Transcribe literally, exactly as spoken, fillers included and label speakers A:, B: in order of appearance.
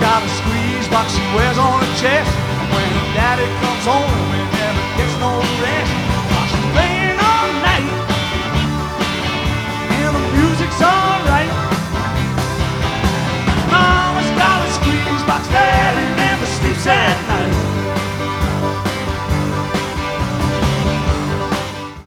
A: got a squeeze box she wears on her chest. When her daddy comes home